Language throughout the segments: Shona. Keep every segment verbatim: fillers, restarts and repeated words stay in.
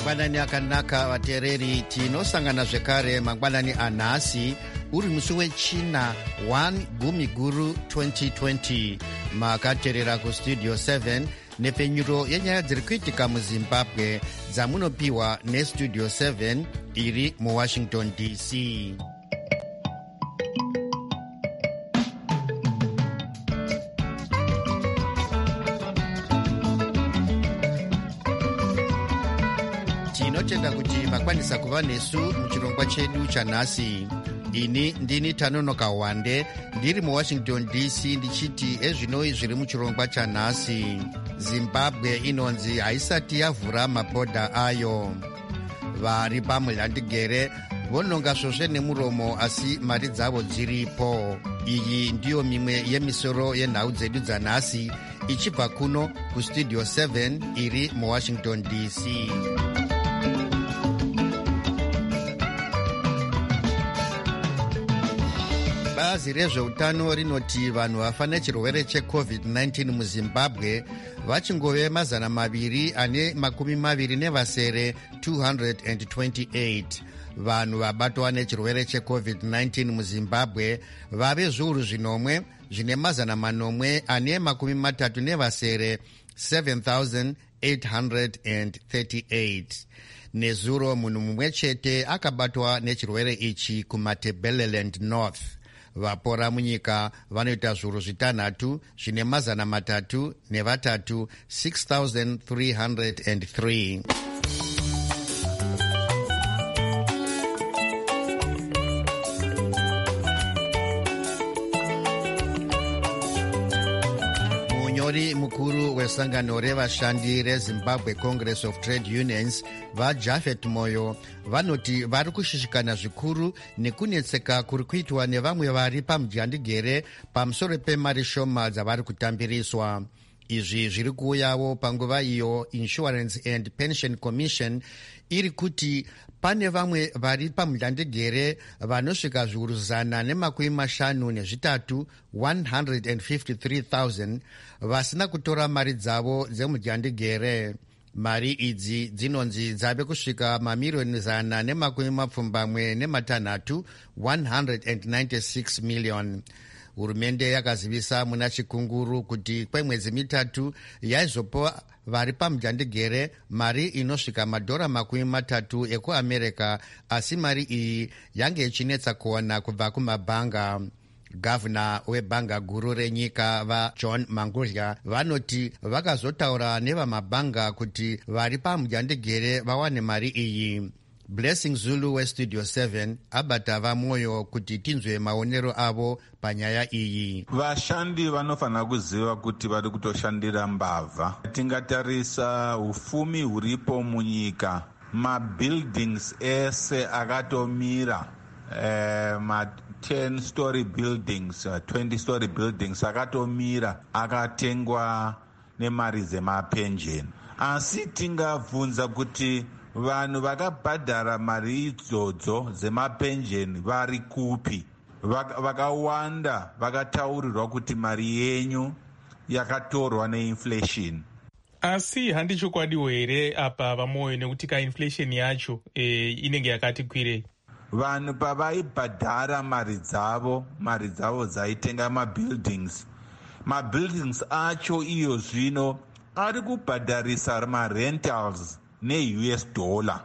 mangwanani akanaka vateereri, tinosangana zvekare mangwanani anhasi uri musi wechina first gumi guru twenty twenty. makateerera kustudio seven nepfenyuro yenyaya dziri kuitika muzimbabwe dzamunopiwa nestudio seven iri muwashington D C. tinotenda kuti makwanisa kuva nesu muchirongwa chedu chanhasi. ini ndini Tanonoka Wande ndiri muwashington D C ndichiti ezvinoi zviri muchirongwa chanhasi. Zimbabwe inonzi haisati yavhura mabhodha ayo. vari pamulhandigere vononga svosve nemuromo asi mari dzavo dziripo. iyi ndiyo mimwe yemisoro yenhau dzedu dzanhasi ichibva kuno kustudio seven iri muwashington D C. bazi rezveutano rinoti vanhu vafa nechirwere checovid nineteen muzimbabwe vachingove mazana maviri ane makumi maviri nevasere two hundred twenty-eight. vanhu vabatwa nechirwere checovid nineteen muzimbabwe vave zviuru zvinomwe zvine mazana manomwe ane makumi matatu nevasere seven thousand eight hundred thirty-eight. nezuro munhu mumwe chete akabatwa nechirwere ichi kumatebeleland north. vapora munyika vanoita zviuru zvitanhatu zvine mazana matatu nevatatu six thousand three hundred three. munyori mukuru wesangano revashandi rezimbabwe congress of trade unions vajafet moyo vanoti vari kushishikana zvikuru nekunetseka kuri kuitwa nevamwe vari pamujandigere pamusoro pemari shoma dzavari kutambiriswa. izvi zviri kuuyawo panguva iyo insurance and pension commission iri kuti pane vamwe vari pamujandigere vanosvika zviuru zana nemakumi mashanu nezvitatu one hundred fifty-three thousand vasina kutora mari dzavo dzemujandigere. mari idzi dzinonzi dzave kusvika mamiriyoni zana nemakumi mapfumbamwe nematanhatu one hundred ninety-six million. hurumende yakazivisa muna chikunguru kuti kwemwedzi mitatu yaizopa vari pamujandigere mari inosvika madhora makumi matatu ekuamerica, asi mari iyi yange ichinetsa kuona kubva kumabhanga. gavhuna webhanga guru renyika vajohn mangudya vanoti vakazotaura nevamabhanga kuti vari pamujandigere vawane mari iyi. blessing zulu westudio seven abata vamwoyo kuti tinzwe maonero avo panyaya iyi. vashandi vanofanira kuziva kuti vari kutoshandira mbavha. tingatarisa ufumi huripo munyika, mabuildings ese akatomira, eh, ma ten story buildings, uh, twenty story buildings akatomira akatengwa nemari dzemapenjeni. asi tingabvunza kuti vanhu vakabhadhara mari idzodzo dzemapenjeni vari kupi? vakawanda vakataurirwa kuti mari yenyu yakatorwa neinflation. asi handi chokwadiwo here apa vamwoyo nekuti kainflation yacho e, inenge yakati kwirei? vanhu pavaibhadhara mari dzavo mari dzavo dzaitenga mabuildings mabuildings acho iyo zvino ari kubhadharisa marentals ne-U S dollar,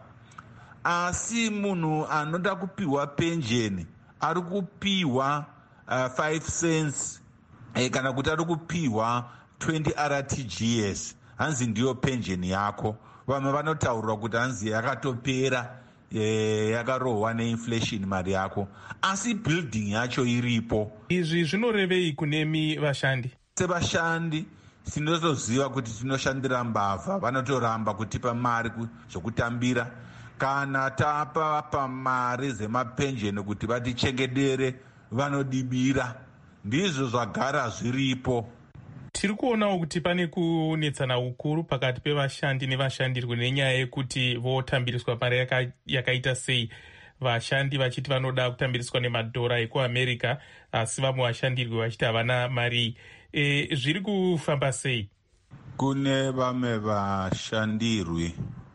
asi munhu anoda kupiwa penjeni ari kupiwa uh, five cents eh, kana kuti ari kupiwa twenty R T G S. hanzi ndiyo penjeni yako. vamwe vanotaurwa kuti hanzi yakatopera, e, yakarohwa neinflation mari yako, asi building yacho iripo. izvi zvinorevei kunemi vashandi? sevashandi tinotoziva kuti tinoshandira mbavha, vanotoramba kutipa mari zvokutambira. kana tapa pamari dzemapenjeni kuti vatichengedere vanodibira. ndizvo zvagara zviripo. tiri kuonawo kuti pane kunetsana ukuru pakati pevashandi nevashandirwi nenyaya yekuti votambiriswa mari yaka, yakaita sei. vashandi vachiti vanoda kutambiriswa nemadhora ekuamerica, asi vamwe vashandirwi vachiti havana mari. e, zviri kufamba sei? kune vamwe vashandirwi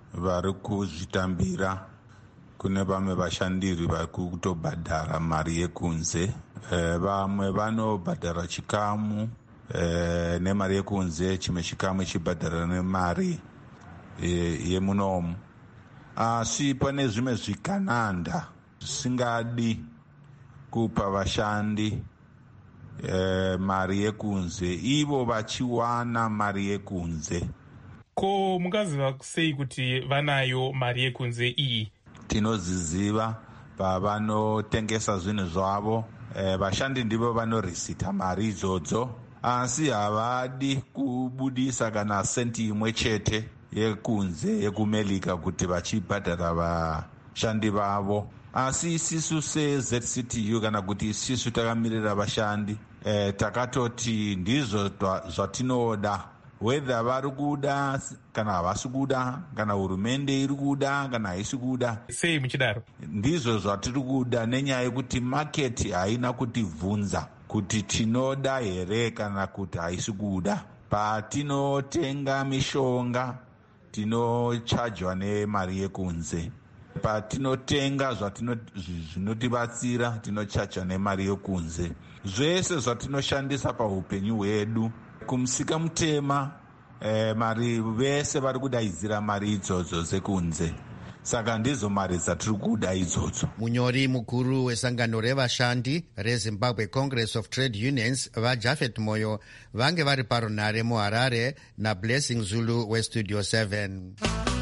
vari kuzvitambira. Kune vamwe vashandiri vari kutobhadhara mari yekunze, vamwe vanobhadhara chikamu nemari yekunze, chimwe chikamu chibhadhara nemari yemunomu. Asi pane zvimwe zvikananda zvisingadi kupa vashandi mari yekunze, ivo vachiwana mari yekunze. Ko mungaziva sei kuti vanayo mari yekunze iyi? Tinoziziva pavanotengesa zvinhu zvavo. Vashandi ndivo vanorisita mari idzodzo, asi havadi kubudisa kana senti imwe chete yekunze yekumelika kuti vachibhadhara vashandi vavo. Asi isisu se-Z C T U kana kuti isisu takamirira vashandi, eh, takatoti ndizvo zvatinoda, whether vari kuda kana havasi kuda, kana hurumende iri kuda kana haisi kuda. Sei muchidaro? Ndizvo zvatiri kuda, nenyaya yekuti maketi haina kutivhunza kuti tinoda here kana kuti haisi kuda. Patinotenga mishonga tinochajwa nemari yekunze. Patinotenga zvinotibatsira tinochacha nemari yekunze. Zvese zvatinoshandisa paupenyu hwedu kumusika mutema, eh, mari vese vari kudaidzira mari idzodzo dzekunze. Saka ndizo mari dzatiri kuda idzodzo. Munyori mukuru wesangano revashandi reZimbabwe Congress of Trade Unions vaJafet Moyo vange vari parunare muHarare naBlessing Zulu weStudio seven.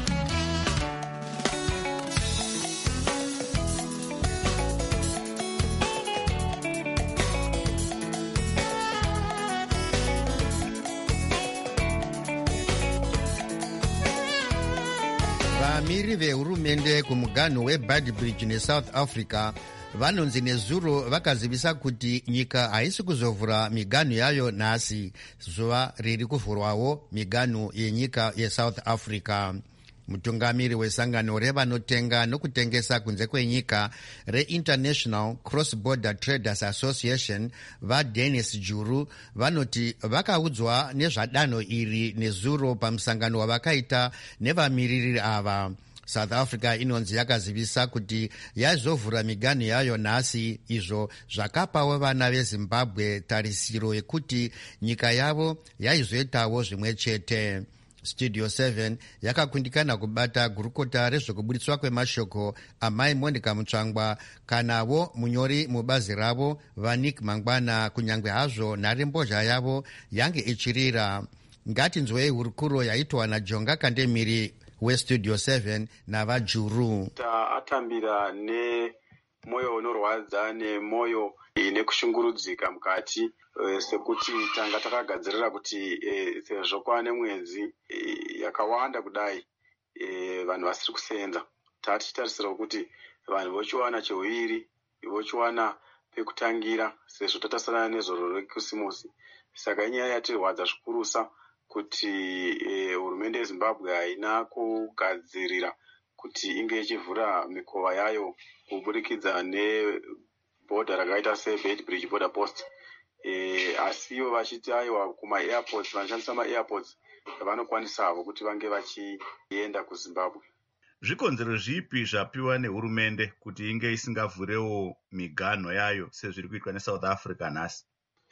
Vamiri vehurumende kumuganhu weBadbridge neSouth Africa vanonzi nezuro vakazivisa kuti nyika haisi kuzovhura miganhu yayo nhasi, zuva riri kuvhurwawo miganhu yenyika yeSouth Africa. Mutungamiri wesangano revanotenga nokutengesa kunze kwenyika reInternational Cross-Border Traders Association vaDennis Juru vanoti vakaudzwa nezvadanho iri nezuro pamusangano wavakaita nevamiriri ava. South Africa inonzi yakazivisa kuti yaizovhura miganhu yayo nhasi, izvo zvakapawo vana veZimbabwe tarisiro yekuti nyika yavo yaizoitawo zvimwe chete. Studio seven yakakundikana kubata gurukota rezvekubuditswa kwemashoko amai Monica Mutsvangwa kanavo munyori mubazi ravo vaNick Mangwana, kunyangwe hazvo nharembozha yavo yange ichirira. Ngatinzwei hurukuro yaitwa naJonga Kandemiri weStudio seven navaJuru. Atambira nemoyo unorwadza nemoyo ine kushungurudzika mukati, sekuti tanga takagadzirira kuti sezvo kwane mwedzi yakawanda kudai vanhu vasiri kusenza, tatichitarisira kuti vanhu vochiwana chehuviri, vochiwana pekutangira sezvo tatasana nezoro rekisimusi. Saka inyaya yatirwadza zvikurusa kuti hurumende yeZimbabwe haina kugadzirira kuti inge ichivhura mikova yayo kuburikidza nebhodha rakaita seBadbridge border post. E, asiwo vachiti aiwa kuma-airports, vanoshandisa ma-airports vanokwanisawo kuti vange vachienda kuZimbabwe. Zvikonzero zvipi zvapiwa nehurumende kuti inge isingavhurewo miganho yayo sezviri kuitwa neSouth Africa nhasi?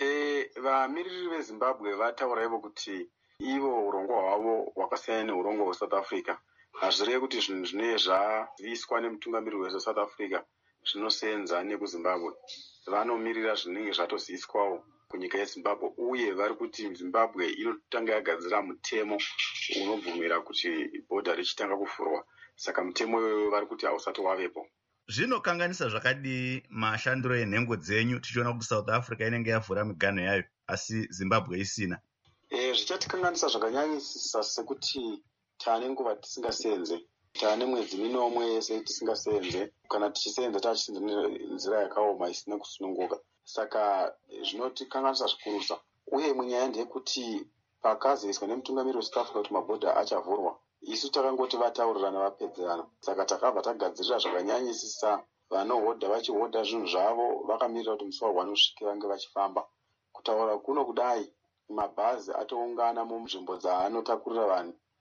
E, vamiriri veZimbabwe vataura ivo kuti ivo urongwa hwavo hwakasiyana neurongo hweSouth Africa. Hazvirevi kuti zvinhu zvinenge zvaziviswa nemutungamiriri weSouth Africa zvinosenza nekuZimbabwe. Vanomirira zvinenge zvatoziviswawo kunyika yeZimbabwe, uye vari kuti Zimbabwe inotanga yagadzira mutemo unobvumira kuti bhodha richitanga kuvhurwa. Saka mutemo iyoyo vari kuti hausati wavepo. Zvinokanganisa zvakadii mashandiro enhengo dzenyu tichiona kuti South Africa inenge yavhura miganho yayo asi Zimbabwe isina? E, zvichatikanganisa zvakanyanyisisa sekuti taane nguva tisingasenze, taane mwedzi minomwe yese tisingasenze, kana tichisenza tachisenza nenzira yakaoma isina kusununguka. Saka zvinotikanganisa zvikurusa, uye munyaya ndeyekuti pakazoiswa nemutungamiriri weSouth Africa kuti mabhodha achavhurwa, isu takangoti vataurirana vapedzerana. Saka takabva tagadzirira zvakanyanyisisa vanohodha vachihodha zvinhu zvavo vakamirira kuti musi wahwani usvike vange vachifamba. Kutaura kuno kudai mabhazi atoungana munzvimbo dzaanotakurira vanhu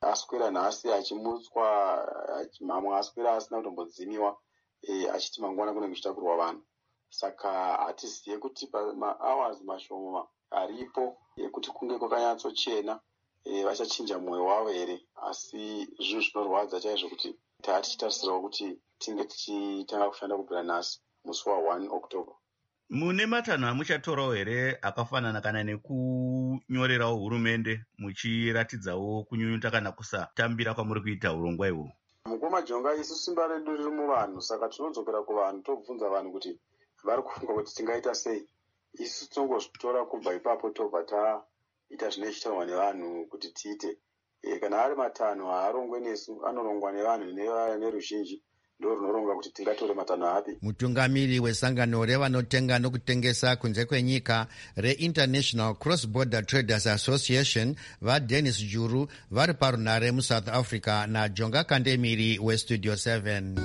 aswera nhasi achimutswa, mamwe aswera asina kutombodzimiwa, e, achiti mangwana kunenge kuchitakurwa vanhu. Saka hatiziye kuti mahours mashoma aripo ekuti kunge kwakanyatsochena e, vachachinja mwoyo wavo here. Asi zvinhu zvinorwadza chaizvo kuti taatichitarisirawo kuti tinge tichitanga kushanda kubvira nhasi musi wa one October. Mune matanho amuchatorawo here akafanana kana nekunyorerawo hurumende muchiratidzawo kunyunyuta kana kusatambira kwamuri kuita urongwa ihwo? Mukoma Jonga, isu simba redu riri muvanhu, saka tinodzokera kuvanhu tobvunza vanhu kuti vari kufunga kuti tingaita sei. Isu tinongozvitora kubva ipapo tobva taita zvine chitarwa nevanhu kuti tiite. E, kana ari matanho haarongwe nesu, anorongwa nevanhu neruzhinji, ndo runoronga kuti tingatore matanho api. Mutungamiri wesangano revanotenga nokutengesa kunze kwenyika reInternational Cross Border Traders Association vaDennis Juru vari parunhare muSouth Africa naJonga Kandemiri weStudio seven.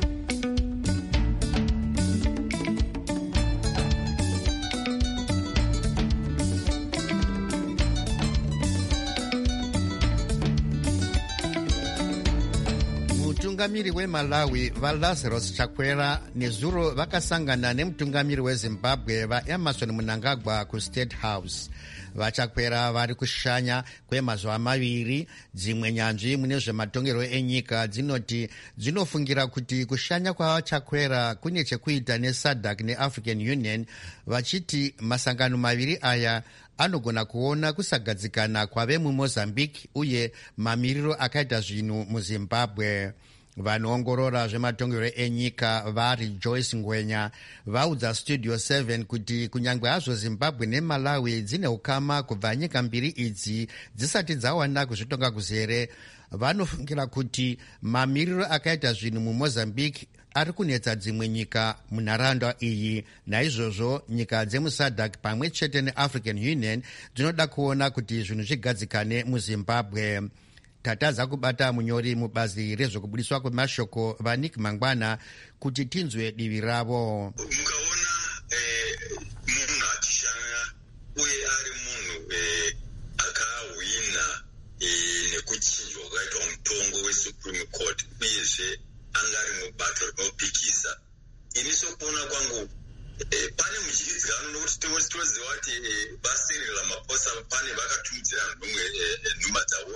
Mutungamiri weMalawi vaLazarus Chakwera nezuro vakasangana nemutungamiri weZimbabwe vaEmerson Mnangagwa kuState House. Vachakwera vari kushanya kwemazuva maviri. Dzimwe nyanzvi mune zvematongerwo enyika dzinoti dzinofungira kuti kushanya kwaVachakwera kune chekuita neSADC neAfrican Union, vachiti masangano maviri aya anogona kuona kusagadzikana kwave muMozambique uye mamiriro akaita zvinhu muZimbabwe. Vanoongorora zvematongerwo enyika vari Joyce Ngwenya vaudza Studio seven kuti kunyangwe hazvo Zimbabwe neMalawi dzine ukama kubva nyika mbiri idzi dzisati dzawana kuzvitonga kuzere, vanofungira kuti mamiriro akaita zvinhu muMozambique ari kunetsa dzimwe nyika munharaunda iyi. Naizvozvo nyika dzemuSADC pamwe chete neAfrican Union dzinoda kuona kuti zvinhu zvigadzikane muZimbabwe. Tatadza kubata munyori mubazi rezvekubudiswa kwemashoko vaNick Mangwana kuti tinzwe divi ravo. Mukaona munhu achishanya uye ari munhu akahwina nekuchinjwa kwakaitwa mutongo weSupreme Court uyezve anga ari mubato rinopikisa, ini sokuona kwangu pane muchiridzano nokuti tinoziva kuti basa raMaphosa pane vakatumidzira nhumwe nhuma dzavo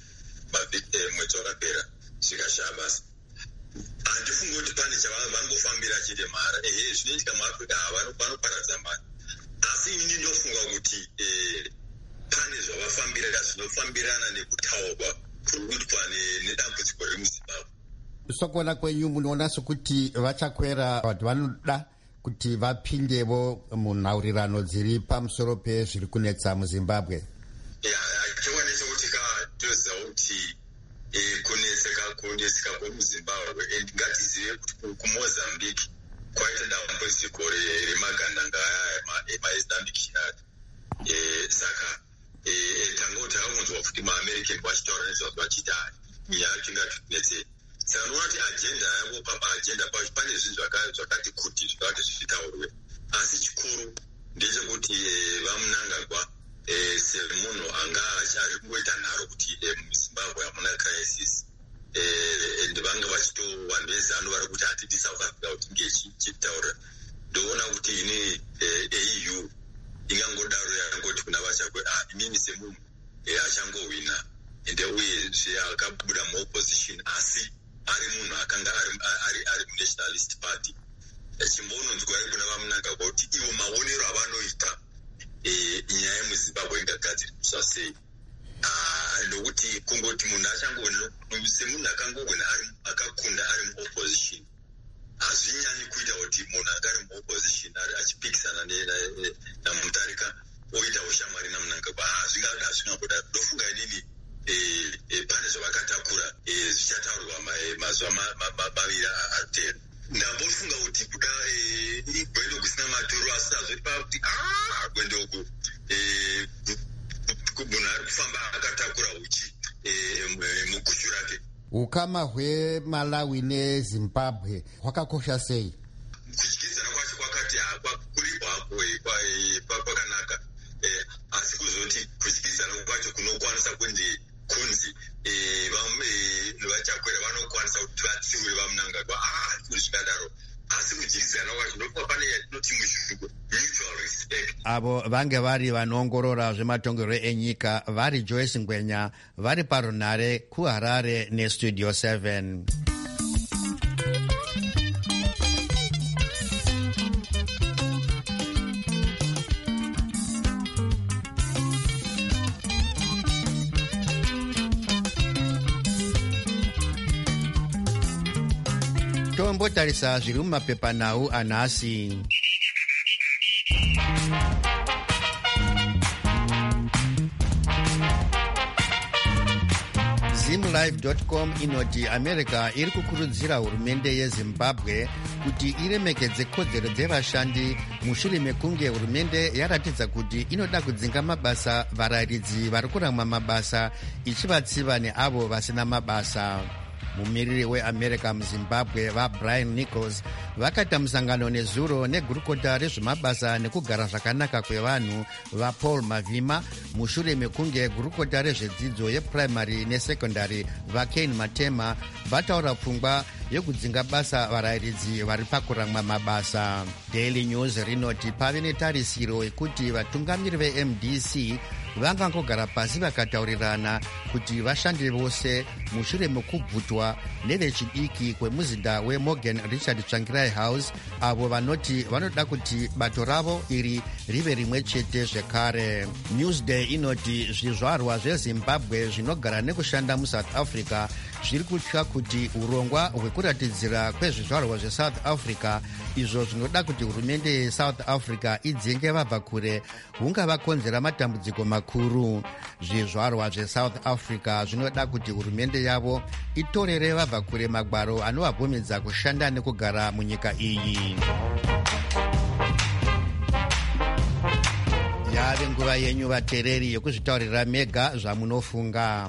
mwedzi wakapera zvikashaya basa. Handifungi kuti pane chavangofambira chete mhara, ehe zvinoitika muAfrica vanoparadza mari, asi ini ndinofunga kuti pane zvavafambira zvinofambirana nekutaurwa kuri kuitwa nedambudziko remuZimbabwe. Sokuona kwenyu munoona sokuti Vachakwera vanhu vanoda kuti vapindevo munhaurirano dziri pamusoro pezviri kunetsa muZimbabwe? Chiwa nechekuti toziva kuti kunetseka kuneseka kwemuZimbabwe, ngatizive kuti kuMozambique kwaita dambudziko remagandanga emaIslamic Jihad. Saka tangoti takunzwa kuti maAmerican vachitaura nezvazvo vachiti nyaya yacho ingatikunetsei. Saka unoona kuti ajenda yavo paajenda pacho pane zvinhu zvakati kuti zvakati zvitaurwe, asi chikuru ndechekuti vaMnangagwa semunhu anga ari kungoita nharo kuti muZimbabwe hamuna crisis, and vanga vachitowandezano vari kuti hatidi South Africa kuti inge ichitaura. Ndoona kuti ini E U ingangodaro yangoti kuna Vachakwera inini semunhu achangohwina ende uyezve akabuda muopposition, asi ari munhu akanga ari muNationalist Party. Chimbononzwa kuna vaMnangagwa kuti ivo maonero avanoita nyaya yemuZimbabwe ingagadziriswa sei, ndokuti kungoti munhu achangoona semunhu akangogona akakunda ari muopposition hazvinyanyi kuita kuti munhu anga ari muopposition achipikisana namutarika oita ushamwari naMnangagwa, hazvingangodaro. Ndofunga inini pane zvavakatakura zvichataurwa mazuva maviri atera. Ndambofunga kuti kuda gwendo kusina maturo, asi azoti pakuti gwendo uku munhu ari kufamba akatakura uchi mugushu rake. Ukama hweMalawi neZimbabwe hwakakosha sei? Kudyidzana kwacho kwakati kuripo hapo kwakanaka, asi kuzoti kudyidzana kwacho kunokwanisa kunzi kunzi vamwe vachakwera vanokwanisa kuti vatsiure vamunangagwa ah kuri zvikadaro asi kudyisana kwacho ndokuva pane yatinoti muchirungu mutual respect. Avo vange vari vanoongorora zvematongerwo enyika vari Joyce Ngwenya vari parunhare kuHarare nestudio seven. Tombotarisa zviri mumapepanhau anhasi. zimlive dot com inoti America iri kukurudzira hurumende yeZimbabwe kuti iremekedze kodzero dzevashandi mushure mekunge hurumende yaratidza kuti inoda kudzinga mabasa varayiridzi vari kuramwa mabasa ichivatsiva neavo vasina mabasa. Mumiriri weAmerica muZimbabwe vaBrian Nichols vakaita musangano nezuro negurukota rezvemabasa nekugara zvakanaka kwevanhu vaPaul Mavima mushure mekunge gurukota rezvedzidzo yeprimary nesekondari vaKane Matema vataura pfungwa yekudzinga basa varayiridzi vari pakuramwa mabasa. Daily News rinoti pave netarisiro yekuti vatungamiri veM D C vangangogara pasi vakataurirana kuti vashande vose mushure mekubvutwa nevechidiki kwemuzinda weMorgan Richard Tsvangirai House avo vanoti vanoda kuti bato ravo iri rive rimwe chete zvekare. Newsday inoti zvizvarwa zveZimbabwe zvinogara nekushanda muSouth Africa zviri kutya kuti urongwa hwekuratidzira kwezvizvarwa zveSouth Africa izvo zvinoda kuti hurumende yeSouth Africa idzenge vabva kure hungavakonzera matambudziko makuru. Zvizvarwa zveSouth Africa zvinoda kuti hurumende yavo itorere vabva kure magwaro anovabvumidza kushanda nekugara munyika iyi. Yave nguva yenyu vateereri yekuzvitaurira mega zvamunofunga.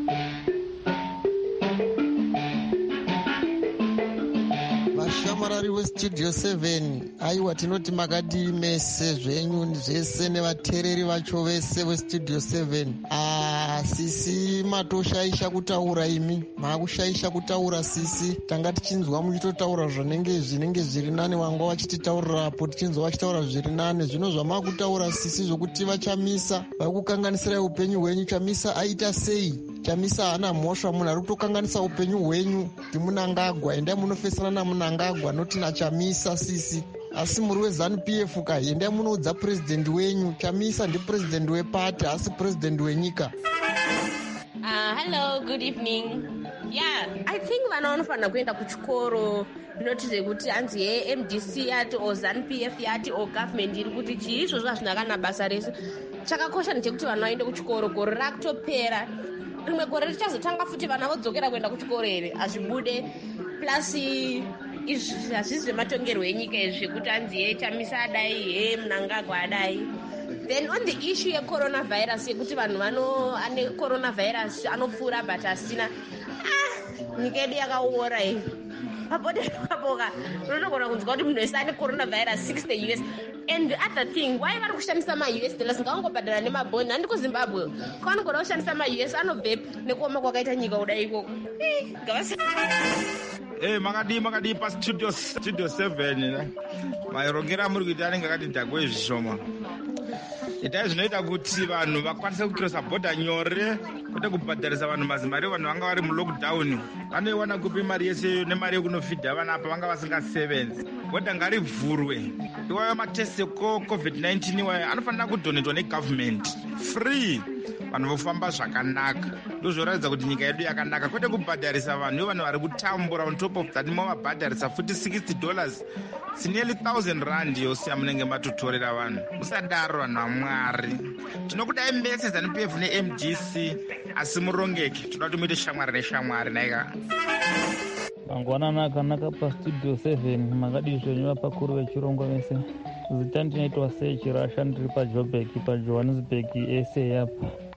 Vashamarari westudio seven, aiwa tinoti makadii mese zvenyu zvese nevateereri vacho vese westudio seven. Ah, sisi matoshaisha kutaura imi, makushaisha kutaura sisi. Tanga tichinzwa muchitotaura zvinenge zvinenge zviri nane wanga wachititaurirapo tichinzwa wachitaura zviri nane. Zvino zvamakutaura sisi zvokuti vachamisa vakukanganisira upenyu hwenyu chamisa aita sei? Chamisa hana mhosva, munhu ari kutokanganisa upenyu hwenyu kuti munangagwa endai munofesana namunangagwa noti nachamisa sisi. Asi muri weZANU P F ka endai munoudza purezidendi wenyu. Chamisa ndipurezidendi wepati asi purezidendi wenyika. Uh, hello, good evening. Yeah, I think vana vanofanira kuenda kuchikoro notize kuti hanzi ye-M D C yati o ZANU P F yati o government iri kuti chii izvozvo hazvina kana basa rese. Chakakosha ndechekuti vana vaende kuchikoro, gore rakutopera. Rimwe gore richazotanga futi vana vodzokera kuenda kuchikoro here hazvibude. Plus izvi hazvisi zvematongerwo enyika izvi zvekuti hanzi ye Chamisa adai he Mnangagwa adai. Then on the issue yecoronavirus yekuti vanhu vano ane coronavirus anopfuura but asina, ah, nyika yedu yakaora iyi. Papote papoka unotogona kunzwa kuti munhu wese ane coronavirus sixty U S. And the other thing, why vari kushandisa ma-U S dollars ngavangobhadhara nemabhoni? Handi kuZimbabwe kwavanogona kushandisa ma-U S anobvepi nekuoma kwakaita nyika kudai ikoko. Gavasi Eh, makadi makadi pa studio studio seven mairongera muri kuita anenge akati dhagwe zvishoma. Itai zvinoita kuti vanhu vakwanise kucrossa border nyore kwete kubhadharisa vanhu mazimari vanhu vanga vari mulockdown vanoiwana kupi mari yese nemari yekunofidha vana apa vanga vasingasevenzi. Border ngarivhurwe iwayo matest ecovid nineteen iwayo anofanira kudonetwa negovernment free vanhu vofamba zvakanaka. Ndozvoratidza kuti nyika yedu yakanaka kwete kubhadharisa vanhu vanhu vari kutambura on top of that movabhadharisa futi sixty dollars sineli thousand rand yosiya munenge matotorera vanhu. Musadaro vanhu vaMwari. Tinokudai mbese ZANU P F neM D C asi murongeke toda kuti muite shamwari neshamwari naika. Mangwanana akanaka pastudio seven makadi zvenyu vapakuru vechirongwa vese. Zita ndinoitwa sei chirasha ndiri paJoburg paJohannesburg ese yapa.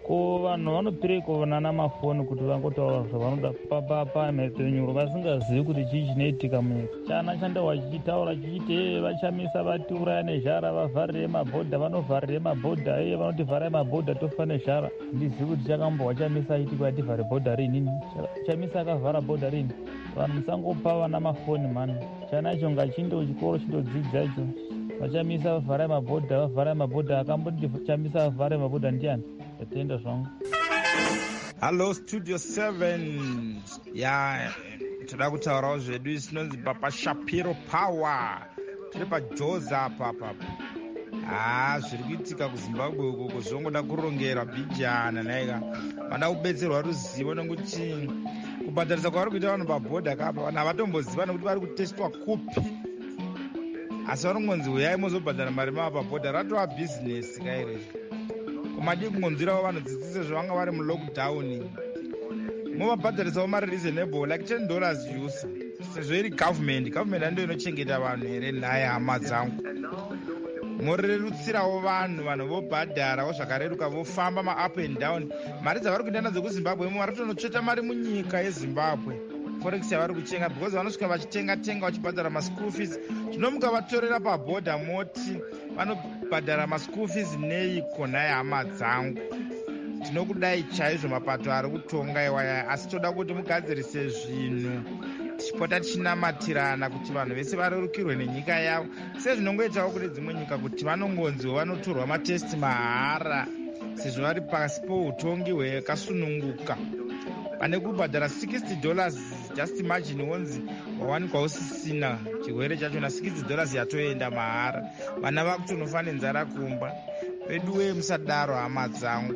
ko vanhu vanopire kuonana mafoni kuti vangotaura zvavanoda papapa mhepenyuro vasingazivi kuti chii chinoitika munyika. Chana chandawa chichitaura chichiti vachamisa vatiuraya nezhara vavharire mabhodha vanovharire mabhodha iye vanoti vharai mabhodha tofa nezhara. Ndizivi kuti chakambova chamisa aitikwa tivhare bhodha rinini chamisa akavhara bhodha rini. Vanhu musangopa vana mafoni mani. Chana icho ngachinde chikoro chitodzidza icho vachamisa vavharai mabhodha vavharai mabhodha akamboti chamisa vavhare mabhodha ndiani yatenda zvangu. Hello Studio seven. Ya toda kutaurawo zvedu isinonzi Papa Shapiro Power. Tiri paJoza apa papa. Ah, zviri kuitika kuZimbabwe uko kuzongoda kurongera bijana naika. Vana kubetserwa ruzivo nokuti kubhadharisa kwavari kuita vanhu pabhodha kapa vanhu havatomboziva nokuti vari kutestwa kupi. Asi vanongonzi uyai muzobhadhara mari mava pabhodha ratova bhizinesi kaire. Kumadi kungonzwirawo vanhu dzidzise zvavanga vari mulockdown. Muvabhadharisawo mari reasonable like ten dollars use. Sezvo iri government, government ando inochengeta vanhu here nhaya hama dzangu. Morerutsirawo vanhu vanhu vobhadharawo zvakareruka vofamba ma-up and down. Mari dzavari kuenda nadzo kuZimbabwe imo vari kutonotsveta mari munyika yeZimbabwe. Forex yavari kuchenga because vanosvika vachitenga tenga vachibhadhara ma-school fees. Tinomuka vatorera pabhodha moti vanobhadhara ma-school fees neiko nhaye hama dzangu. Tinokudai chaizvo mapato ari kutonga iwaya asi toda kuti mugadzirise zvinhu tichipota tichinamatirana kuti vanhu vese varerukirwe nenyika yavo sezvinongoitawo kune dzimwe nyika kuti vanongonziwo vanotorwa matesti mahara sezvo vari pasi poutongi hwakasununguka pane kubhadhara sixty dollars. Just imagine wonzi wawanikwa usisina chirwere chachona sixty dollars yatoenda mahara. Vana vakutonofa nenzara kumba. Veduwe musadaro hama dzangu.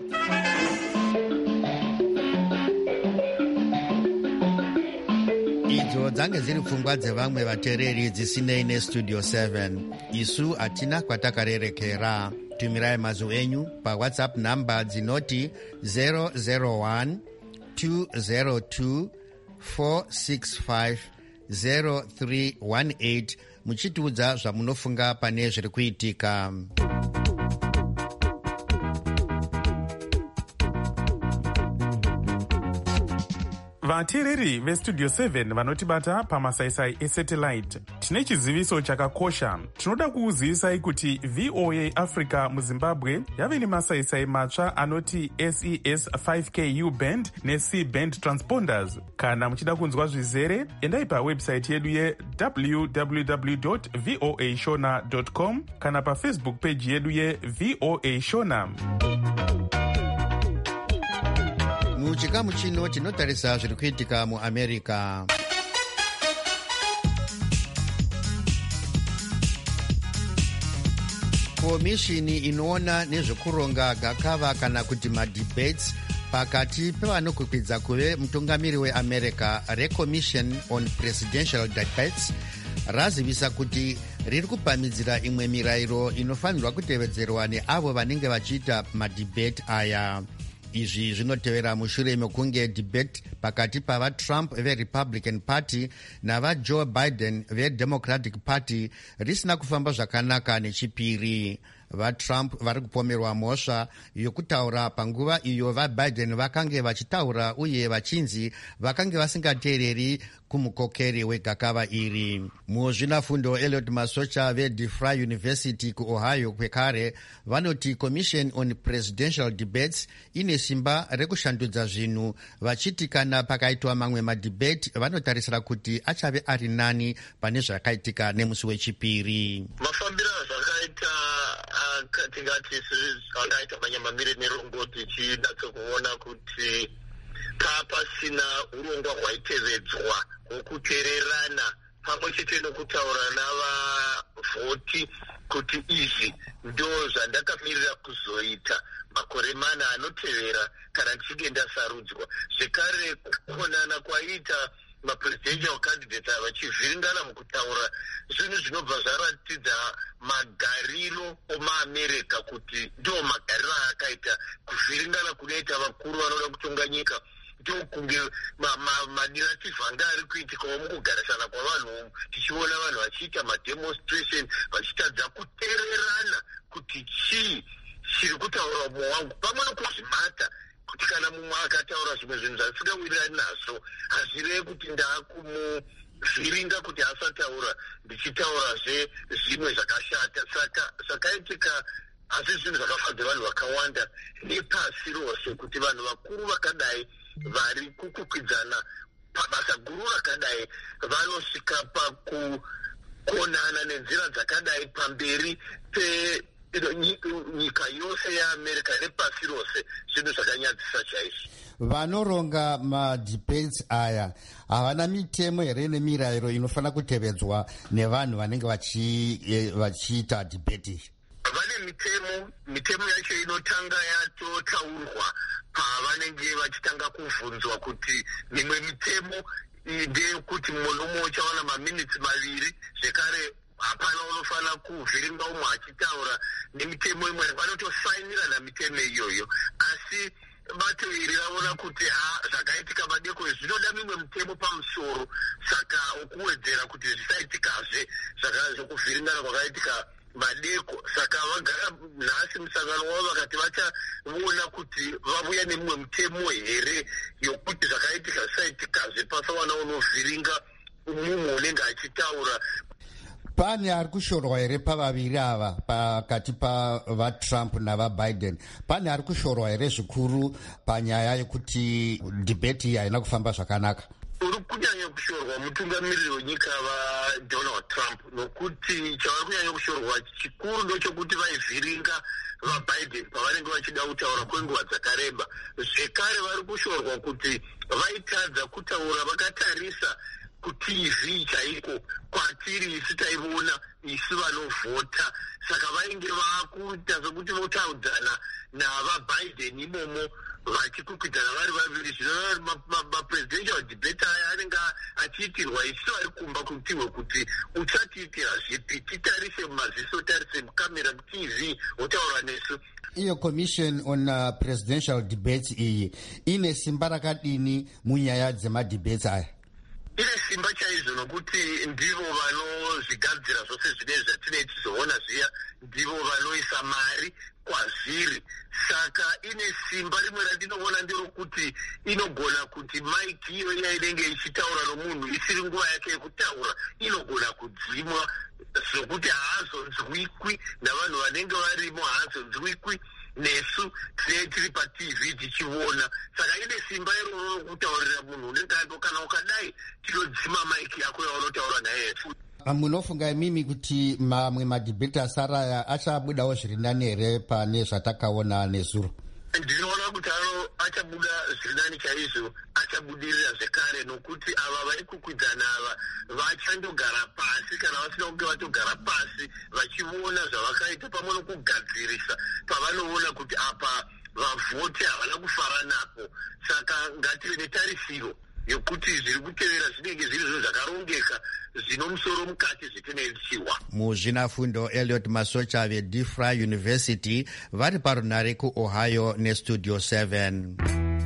Idzo dzange dziri pfungwa dzevamwe vateereri dzisinei neStudio seven. Isu hatina kwatakarerekera. Tumirai mazwi enyu paWhatsApp namba dzinoti zero zero one two zero two four six five zero three one eight muchitiudza zvamunofunga pane zviri kuitika. vateereri vestudio seven vanotibata pamasaisai esatellite, tine chiziviso chakakosha. Tinoda kuuzivisai kuti V O A Africa muZimbabwe yave nemasaisai matsva anoti S E S five K U band neC band transponders. Kana muchida kunzwa zvizere, endai pawebsite yedu ye w w w dot voa shona dot com kana pafacebook page yedu ye V O A Shona. Muchikamu chino tinotarisa zviri kuitika muAmerica. Komishini inoona nezvekuronga gakava kana kuti madebates pakati pevanokwikwidzwa kuve mutungamiri weAmerica reCommission on Presidential Debates razivisa kuti riri kupamidzira imwe mirayiro inofanirwa kutevedzerwa neavo vanenge vachiita madebate aya. Izvi zvinotevera mushure mekunge debate pakati pavaTrump veRepublican Party navaJoe Biden veDemocratic Party risina kufamba zvakanaka nechipiri. VaTrump vari kupomerwa mhosva yokutaura panguva iyo vaBiden vakange vachitaura uye vachinzi vakange vasingateereri kumukokeri wegakava iri. Muzvinafundo Elliot Masocha veDeFry University kuOhio kwekare vanoti Commission on Presidential Debates ine simba rekushandudza zvinhu, vachiti kana pakaitwa mamwe madebate vanotarisira kuti achave ari nani pane zvakaitika nemusi wechipiri. Mafambiro zvakaita tingati zvakaita manyamamire nerongo tichida kuona kuti papasina urongwa hwaitevedzwa hwokuteererana pamwe chete nokutaura navavhoti kuti izvi ndo zvandakamirira kuzoita makore mana anotevera kana ndichinge ndasarudzwa. Zvekare kuonana kwaita mapresidential candidates vachivhiringana mukutaura zvinhu zvinobva zvaratidza magariro omaamerica kuti ndo magariro akaita kuvhiringana kunoita vakuru vanoda kutonga nyika ndokunge manarrative anga ari kuitikawo mukugarisana kwavanhu, tichiona vanhu vachiita mademonstration vachitadza kuteererana kuti chii chiri kutaura mumwe wangu pamwe nokuzvimata kuti kana mumwe akataura zvimwe zvinhu zvasingawirirani nazvo hazvirei kuti ndakumuvhiringa kuti asataura ndichitaurazve zvimwe zvakashata. Saka zvakaitika asi zvinhu zvakafadza vanhu vakawanda nepasi rose kuti vanhu vakuru vakadai vari kukwikwidza pabasa guru rakadai vanosvika pakukonana nenzira dzakadai pamberi penyika yose yeamerica nepasi rose. Zvinhu zvakanyadzisa chaizvo. Vanoronga madebate aya havana mitemo here nemirayiro inofanira kutevedzwa nevanhu vanenge vachiita debate iyi? Vane mitemo. Mitemo yacho inotanga yatotaurwa pavanenge vachitanga kuvhunzwa kuti mimwe mitemo ndeyekuti mumwe nomwe uchaona maminitsi maviri zvekare hapana unofanira kuvhiringa umwe achitaura. Nemitemo imwe vanotosainira namitemo iyoyo, asi bato iri raona kuti ha zvakaitika madeko zvinoda mimwe mitemo pamusoro, saka ukuwedzera kuti zvisaitikazve zvokuvhiringana kwakaitika madeko. Saka vagara nhasi musangano wavo vakati vachaona kuti vavuya nemumwe mutemo here yokuti zvakaitika zvisaitikazve pasawana unovhiringa mumwe unenge achitaura. Pane ari kushorwa here pavaviri ava pakati pavatrump navabiden? Pane ari kushorwa here zvikuru panyaya yekuti debate iyi haina kufamba zvakanaka? Uri kunyanya kushorwa mutungamiriri wenyika vaDonald Trump, nokuti chavari kunyanya kushorwa chikuru ndochokuti vaivhiringa vaBiden pavanenge vachida kutaura kwenguva dzakareba. Zvekare vari kushorwa kuti vaitadza kutaura vakatarisa kuTV chaiko kwatiri isi taiona isi vanovhota. Saka vainge vakuita sokuti votaudzana navaBiden imomo vachikwikwidana vari vaviri. Zvino mapresidential debate aya anenge achiitirwa isi vari kumba kutiwe kuti uchatiitira zvipi, titarise mumaziso, tarise mukamera muTV wotaura nesu. Iyo commission on uh, presidential debates iyi ine simba rakadini munyaya dzemadebates aya? Ine simba chaizvo nokuti ndivo vanozvigadzira zvose zvinei zvatinei tizoona zviya, ndivo vanoisa mari kwazviri. Saka ine simba rimwe randinoona nderokuti inogona kuti maiki iyo iya inenge ichitaura nomunhu isiri nguva yake yekutaura inogona kudzimwa zvokuti haazonzwikwi navanhu vanenge varimo, haazonzwikwi nesu tinenge tiri paTV tichiona. Saka ine simba iroro rokutaurira munhu unenge ando kana ukadai tinodzima maiki yako yaunotaura naye. Munofunga imimi kuti mamwe madebate asaraya achabudawo zviri nani here pane zvatakaona nezuro? Ndinoona kuti ano achabuda zviri nani chaizvo, achabudirira zvekare, nokuti ava vari kukwidzana ava vachandogara pasi kana vasina kunge vatogara pasi vachiona zvavakaita pamwe nokugadzirisa pavanoona kuti apa vavhoti havana kufara napo. Saka ngative netarisiro yokuti zviri kutevera zvinenge zviri zvinhu zvakarongeka zvino musoro mukati zvitinoitiwa. Muzvinafundo Elliot Masocha veDeFry University vari parunare kuOhio neStudio seven.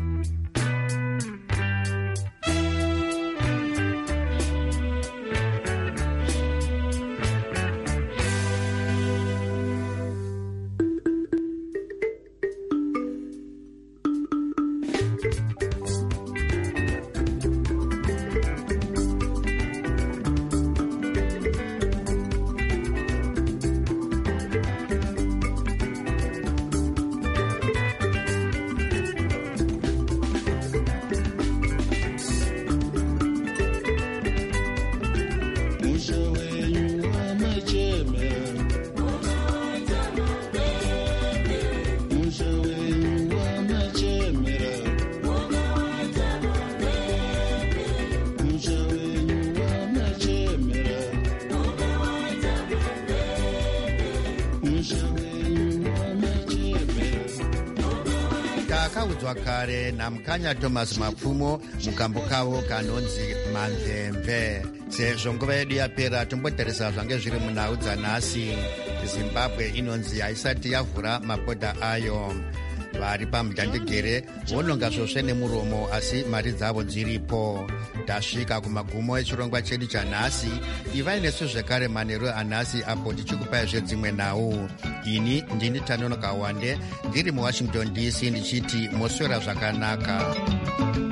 Takaudzwa kare namukanya Thomas Mapfumo mukambo kavo kanonzi Manzemve. Sezvo nguva yedu yapera tombotarisa zvange zviri munhau dzanhasi. Zimbabwe inonzi haisati yavhura mabhodha ayo. vari pamudhandegere vononga zvosve nemuromo asi mari dzavo dziripo. Tasvika kumagumo echirongwa chedu chanhasi. Ivai nesu zvekare manheru anhasi apo tichikupai zvedzimwe nhau. Ini ndini Tanonoka Wande ndiri muWashington D C ndichiti moswera zvakanaka.